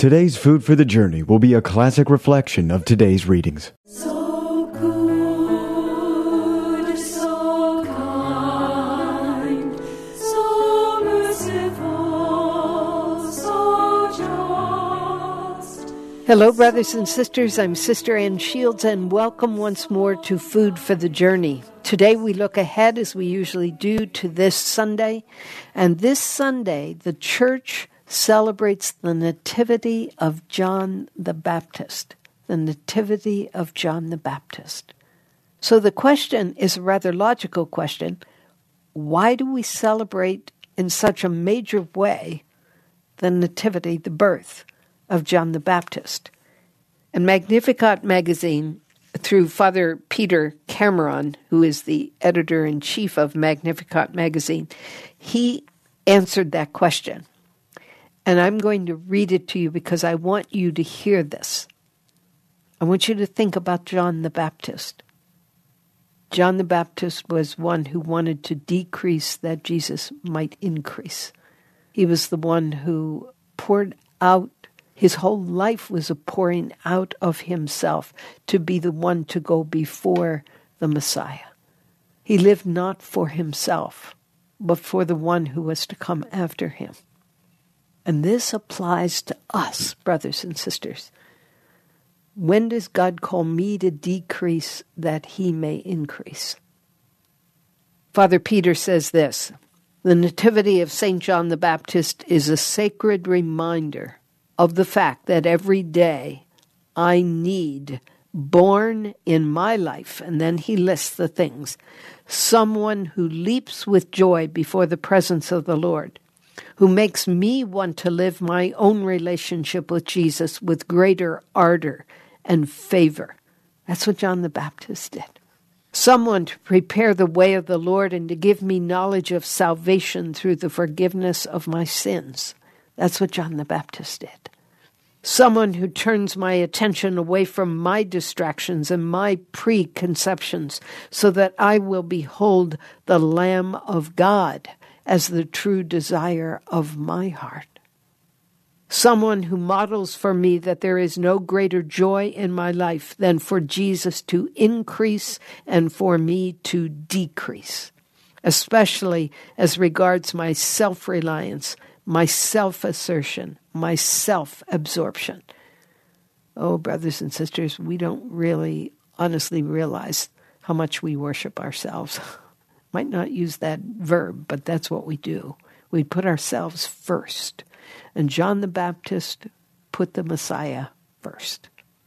Today's Food for the Journey will be a classic reflection of today's readings. So good, so kind, so merciful, so just. Hello, brothers and sisters. I'm Sister Ann Shields, and welcome once more to Food for the Journey. Today we look ahead, as we usually do, to this Sunday. And this Sunday, the church celebrates the Nativity of John the Baptist. The Nativity of John the Baptist. So the question is a rather logical question. Why do we celebrate in such a major way the Nativity, the birth of John the Baptist? And Magnificat magazine, through Father Peter Cameron, who is the editor-in-chief of Magnificat magazine, he answered that question. And I'm going to read it to you because I want you to hear this. I want you to think about John the Baptist. John the Baptist was one who wanted to decrease that Jesus might increase. He was the one who poured out, his whole life was a pouring out of himself to be the one to go before the Messiah. He lived not for himself, but for the one who was to come after him. And this applies to us, brothers and sisters. When does God call me to decrease that he may increase? Father Peter says this: the Nativity of St. John the Baptist is a sacred reminder of the fact that every day I need, born in my life, and then he lists the things, someone who leaps with joy before the presence of the Lord, who makes me want to live my own relationship with Jesus with greater ardor and favor. That's what John the Baptist did. Someone to prepare the way of the Lord and to give me knowledge of salvation through the forgiveness of my sins. That's what John the Baptist did. Someone who turns my attention away from my distractions and my preconceptions so that I will behold the Lamb of God as the true desire of my heart. Someone who models for me that there is no greater joy in my life than for Jesus to increase and for me to decrease, especially as regards my self-reliance, my self-assertion, my self-absorption. Oh, brothers and sisters, we don't really honestly realize how much we worship ourselves. Might not use that verb, but that's what we do. We put ourselves first. And John the Baptist put the Messiah first.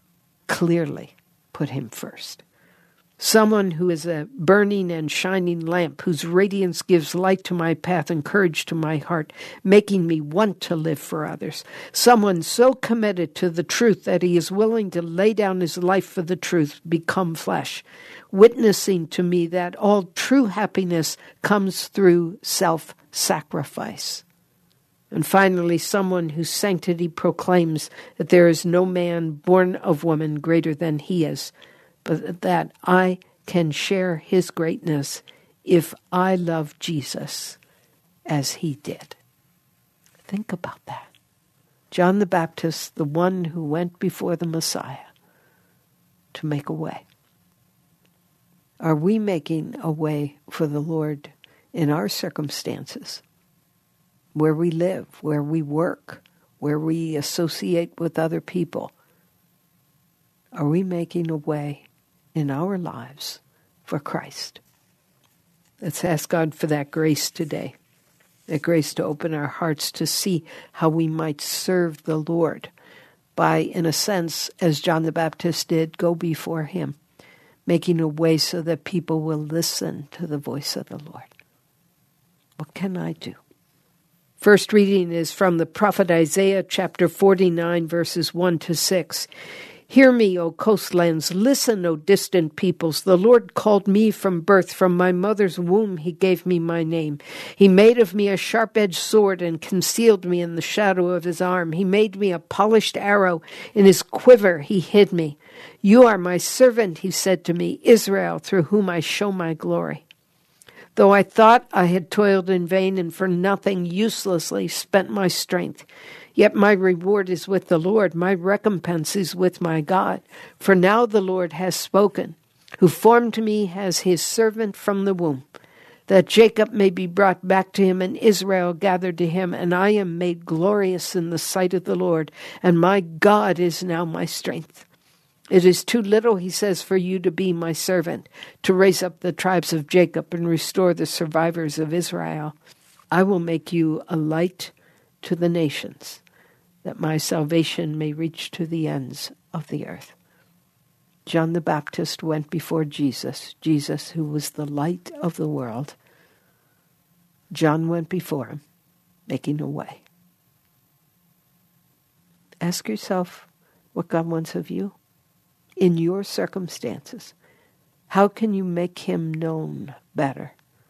Clearly put him first. Someone who is a burning and shining lamp, whose radiance gives light to my path and courage to my heart, making me want to live for others. Someone so committed to the truth that he is willing to lay down his life for the truth, become flesh, witnessing to me that all true happiness comes through self-sacrifice. And finally, someone whose sanctity proclaims that there is no man born of woman greater than he is, but that I can share his greatness if I love Jesus as he did. Think about that. John the Baptist, the one who went before the Messiah to make a way. Are we making a way for the Lord in our circumstances, where we live, where we work, where we associate with other people? Are we making a way in our lives for Christ? Let's ask God for that grace today, that grace to open our hearts to see how we might serve the Lord by, in a sense, as John the Baptist did, go before him, making a way so that people will listen to the voice of the Lord. What can I do? First reading is from the prophet Isaiah, chapter 49, verses 1 to 6. Hear me, O coastlands, listen, O distant peoples. The Lord called me from birth, from my mother's womb he gave me my name. He made of me a sharp-edged sword and concealed me in the shadow of his arm. He made me a polished arrow, in his quiver he hid me. You are my servant, he said to me, Israel, through whom I show my glory. Though I thought I had toiled in vain and for nothing, uselessly spent my strength, Yet my reward is with the Lord, my recompense is with my God. For now the Lord has spoken, who formed me as his servant from the womb, that Jacob may be brought back to him and Israel gathered to him, and I am made glorious in the sight of the Lord, and my God is now my strength. It is too little, he says, for you to be my servant, to raise up the tribes of Jacob and restore the survivors of Israel. I will make you a light to the nations, that my salvation may reach to the ends of the earth. John the Baptist went before Jesus, who was the light of the world. John went before him, making a way. Ask yourself what God wants of you in your circumstances. How can you make him known better?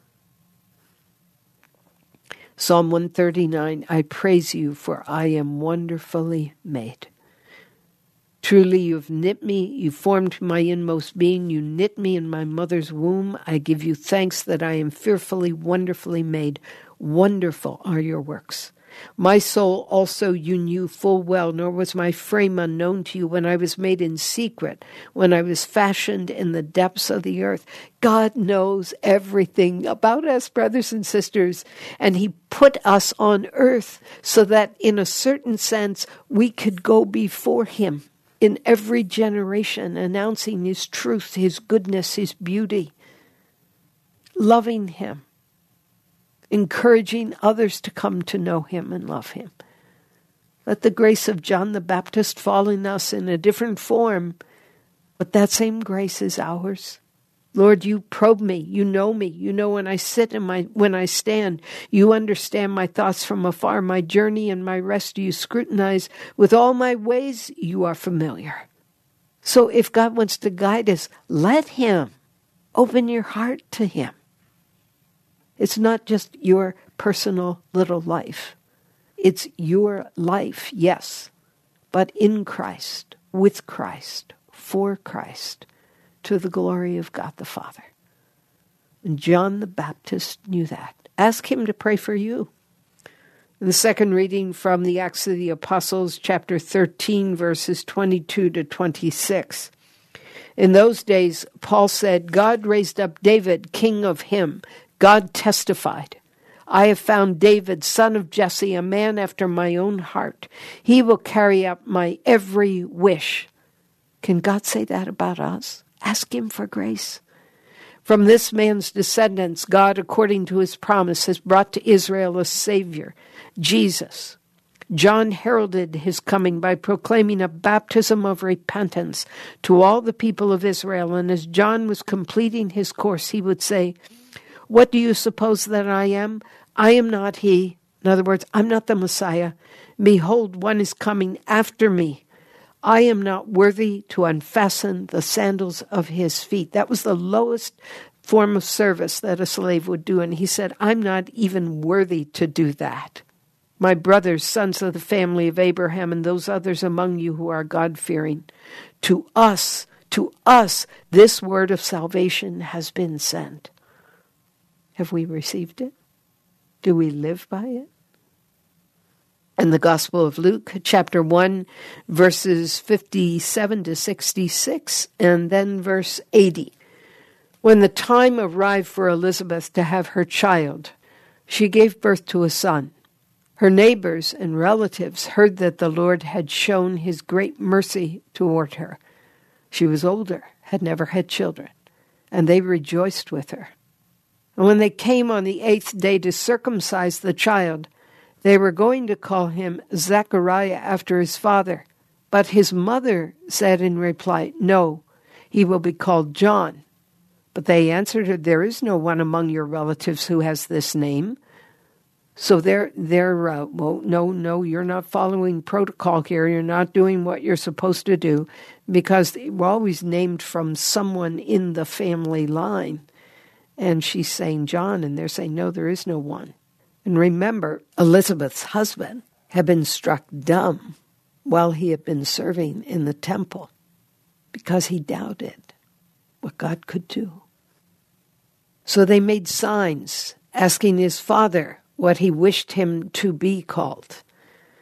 Psalm 139, I praise you, for I am wonderfully made. Truly you have knit me, you formed my inmost being, you knit me in my mother's womb. I give you thanks that I am fearfully, wonderfully made. Wonderful are your works. My soul also you knew full well, nor was my frame unknown to you when I was made in secret, when I was fashioned in the depths of the earth. God knows everything about us, brothers and sisters, and he put us on earth so that in a certain sense we could go before him in every generation, announcing his truth, his goodness, his beauty, loving him, encouraging others to come to know him and love him. Let the grace of John the Baptist fall in us in a different form, but that same grace is ours. Lord, you probe me, you know when I sit and when I stand, you understand my thoughts from afar, my journey and my rest you scrutinize. With all my ways you are familiar. So if God wants to guide us, let him. Open your heart to him. It's not just your personal little life. It's your life, yes, but in Christ, with Christ, for Christ, to the glory of God the Father. And John the Baptist knew that. Ask him to pray for you. In the second reading from the Acts of the Apostles, chapter 13, verses 22 to 26. In those days, Paul said, God raised up David, king of him. God testified, I have found David, son of Jesse, a man after my own heart. He will carry out my every wish. Can God say that about us? Ask him for grace. From this man's descendants, God, according to his promise, has brought to Israel a Savior, Jesus. John heralded his coming by proclaiming a baptism of repentance to all the people of Israel. And as John was completing his course, he would say, what do you suppose that I am? I am not he. In other words, I'm not the Messiah. Behold, one is coming after me. I am not worthy to unfasten the sandals of his feet. That was the lowest form of service that a slave would do. And he said, I'm not even worthy to do that. My brothers, sons of the family of Abraham, and those others among you who are God-fearing, to us, this word of salvation has been sent. Have we received it? Do we live by it? In the Gospel of Luke, chapter 1, verses 57 to 66, and then verse 80. When the time arrived for Elizabeth to have her child, she gave birth to a son. Her neighbors and relatives heard that the Lord had shown his great mercy toward her. She was older, had never had children, and they rejoiced with her. And when they came on the 8th day to circumcise the child, they were going to call him Zechariah after his father. But his mother said in reply, no, he will be called John. But they answered her, there is no one among your relatives who has this name. So no, you're not following protocol here. You're not doing what you're supposed to do, because we're always named from someone in the family line. And she's saying John, and they're saying, no, there is no one. And remember, Elizabeth's husband had been struck dumb while he had been serving in the temple because he doubted what God could do. So they made signs asking his father what he wished him to be called.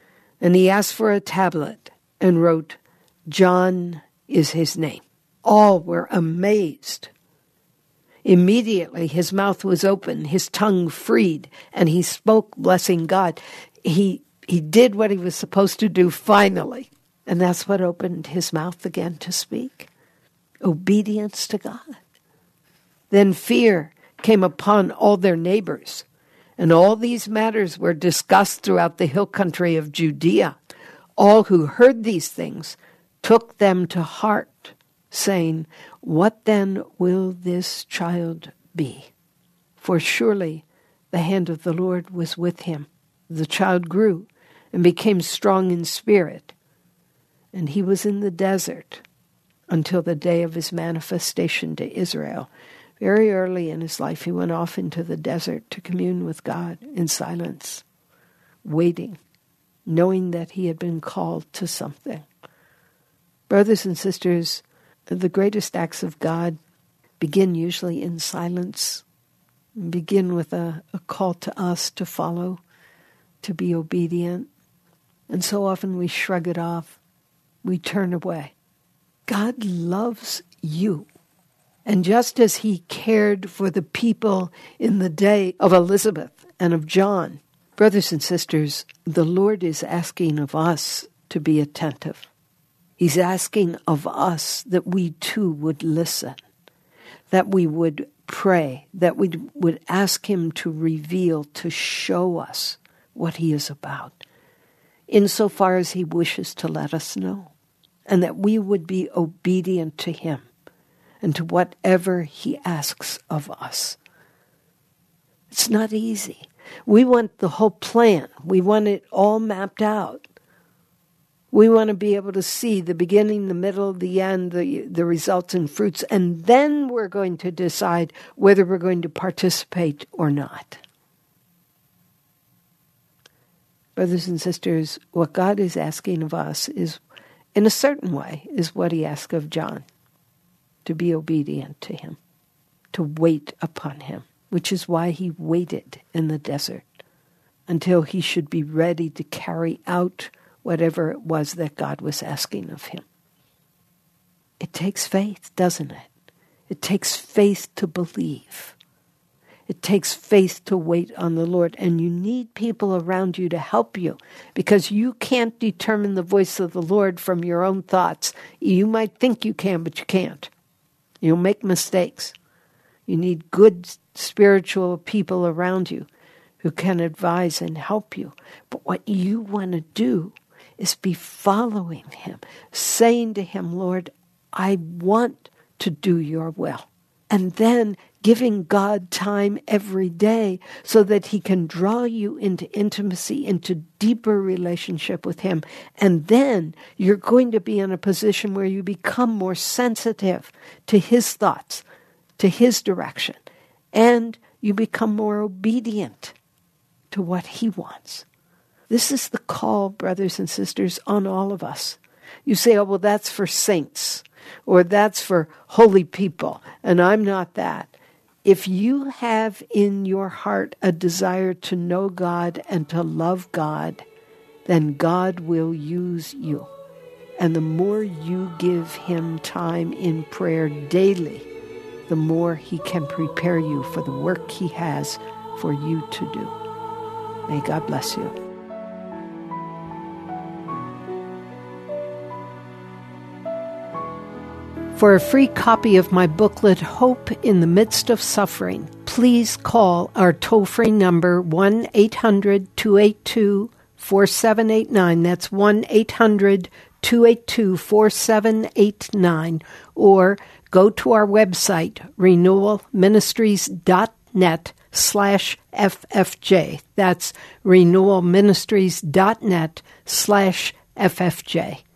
And he asked for a tablet and wrote, "John is his name." All were amazed. Immediately his mouth was open, his tongue freed, and he spoke, blessing God. He did what he was supposed to do finally. And that's what opened his mouth again to speak. Obedience to God. Then fear came upon all their neighbors. And all these matters were discussed throughout the hill country of Judea. All who heard these things took them to heart, saying, "What then will this child be?" For surely the hand of the Lord was with him. The child grew and became strong in spirit, and he was in the desert until the day of his manifestation to Israel. Very early in his life, he went off into the desert to commune with God in silence, waiting, knowing that he had been called to something. Brothers and sisters, the greatest acts of God begin usually in silence, begin with a call to us to follow, to be obedient. And so often we shrug it off. We turn away. God loves you. And just as he cared for the people in the day of Elizabeth and of John, brothers and sisters, the Lord is asking of us to be attentive. He's asking of us that we too would listen, that we would pray, that we would ask him to reveal, to show us what he is about, insofar as he wishes to let us know, and that we would be obedient to him and to whatever he asks of us. It's not easy. We want the whole plan. We want it all mapped out. We want to be able to see the beginning, the middle, the end, the results and fruits, and then we're going to decide whether we're going to participate or not. Brothers and sisters, what God is asking of us is, in a certain way, is what he asked of John. To be obedient to him, to wait upon him, which is why he waited in the desert until he should be ready to carry out whatever it was that God was asking of him. It takes faith, doesn't it? It takes faith to believe. It takes faith to wait on the Lord. And you need people around you to help you, because you can't determine the voice of the Lord from your own thoughts. You might think you can, but you can't. You'll make mistakes. You need good spiritual people around you who can advise and help you. But what you want to do is be following him, saying to him, "Lord, I want to do your will." And then giving God time every day so that he can draw you into intimacy, into deeper relationship with him. And then you're going to be in a position where you become more sensitive to his thoughts, to his direction, and you become more obedient to what he wants. This is the call, brothers and sisters, on all of us. You say, "Oh, well, that's for saints," or "that's for holy people, and I'm not that." If you have in your heart a desire to know God and to love God, then God will use you. And the more you give him time in prayer daily, the more he can prepare you for the work he has for you to do. May God bless you. For a free copy of my booklet, Hope in the Midst of Suffering, please call our toll-free number 1-800-282-4789. That's 1-800-282-4789. Or go to our website, renewalministries.net/FFJ. That's renewalministries.net/FFJ.